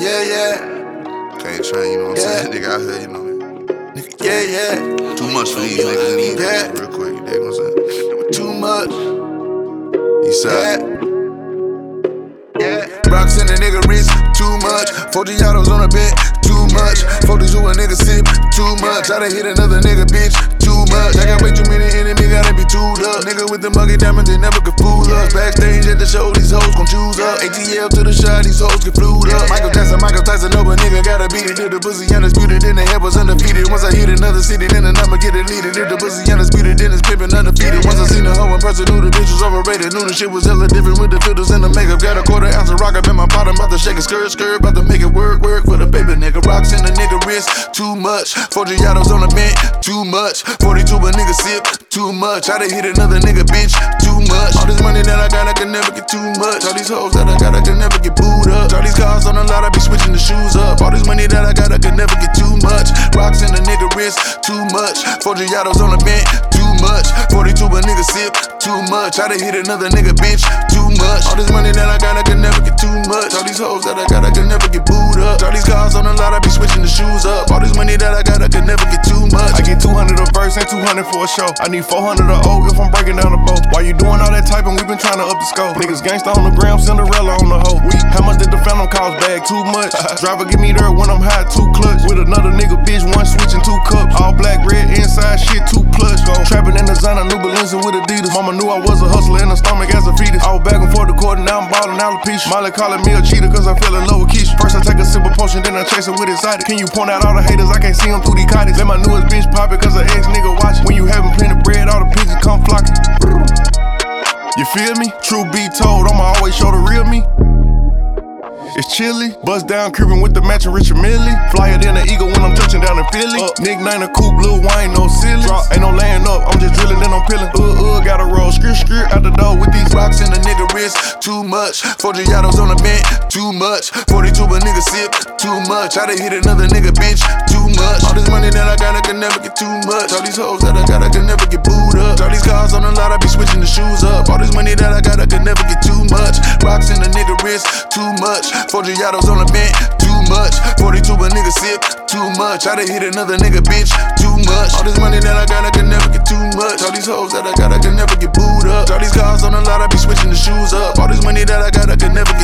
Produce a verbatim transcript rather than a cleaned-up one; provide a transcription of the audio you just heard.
Yeah, yeah. Can't train, you know what I'm Yeah. saying? Nigga out here, you know. Nigga, yeah, yeah. Too much for these niggas in these Yeah. niggas real quick, you dig what I'm saying? Too much. East side. Yeah. Yeah. Rocks in the nigga wrist, too much. forty autos on the bed, too much. forty to a nigga sip, too much. I done hit another nigga, bitch, too much. I got way too many enemies, gotta be tuned up. Nigga with the muggy diamonds, they never could fool us. Backstage at the show, these hoes gon' choose up. A T L to the shot, these hoes get flued up. Michael Jackson, Michael Tyson, no, but nigga gotta beat it. If the pussy undisputed, then the head was undefeated. Once I hit another city, then the number get deleted. If the pussy undisputed, then it's pimpin' undefeated. Once I seen the hoe in person, knew the bitch was overrated. Knew the shit was hella different with the filters and the makeup. Got a quarter ounce of rock up in my bottom, about to shake it, skirt, skirt, about to make it work, work for the paper, nigga. Rocks in the nigga wrist, too much. forty autos on the bench, too much. forty-two a nigga sip, too much. I done hit another nigga, bitch, too much. All this money that I got, I can never get too much. All these hoes that I got, I can never get booed up. All these cars on the lot, I be switching the shoes up. All this money that I got, I can never get too much. Rocks in the nigga wrist, too much. forty autos on the bench, too much. forty-two a nigga sip, too much. I done hit another nigga, bitch, too much. All this money that I got, I can never get too much. All these hoes that I got, I can never get booed up. All these cars on the lot, I be switching the shoes up. All this money that I got, I can never get too much. I get two hundred a verse and two hundred for a show. I need four hundred a O if I'm breaking down the boat. While you doing all that typing, we been trying to up the scope. Niggas gangsta on the gram, Cinderella on the hoe. We, how much did the phantom cost bag? Too much. Driver give me dirt when I'm high, two clutch. With another nigga, bitch, one switch and two cups. All black, red, inside shit, two plush. Go trapping in the designer, new Balenci with Adidas. Mama knew I was a hustler in the stomach as a fetus. I was back and forth the court and now I'm ballin' alopecia. Molly calling me a cheater cause I fell in love with Keisha. First I take a sip of potion, then I chase it with excited. Can you point out all the haters? I can't see them through these cottage. Let my newest bitch pop it cause her ex nigga watch it. When you having plenty bread, all the pigeons come flocking. You feel me? True be told, I'ma always show the real me. It's chilly, bust down Cuban with the matching Richard Millie. Flyer than an eagle when I'm touching down in Philly. Up, nickname a coupe, Lil Wayne, no silly. Drop, ain't no laying up, I'm just drilling, then I'm peeling. Uh, uh, gotta roll, skirt, skirt out the door with these rocks in the nigga wrist, too much. forty autos on the bench, too much. forty-two a nigga sip, too much. I done hit another nigga, bitch, too much. All this money that I got, I can never get too much. All these hoes that I got, I can never get booed up. All these cars on the lot, I be switching the shoes up. All this money that I got, I can never get too much. Rocks in the nigga wrist, too much. forty autos on the bench, too much. forty-two a nigga sip, too much. I done hit another nigga, bitch, too much. All this money that I got, I can never get too much. All these hoes that I got, I can never get booed up. All these cars on the lot, I be switching the shoes up. All this money that I got, I can never get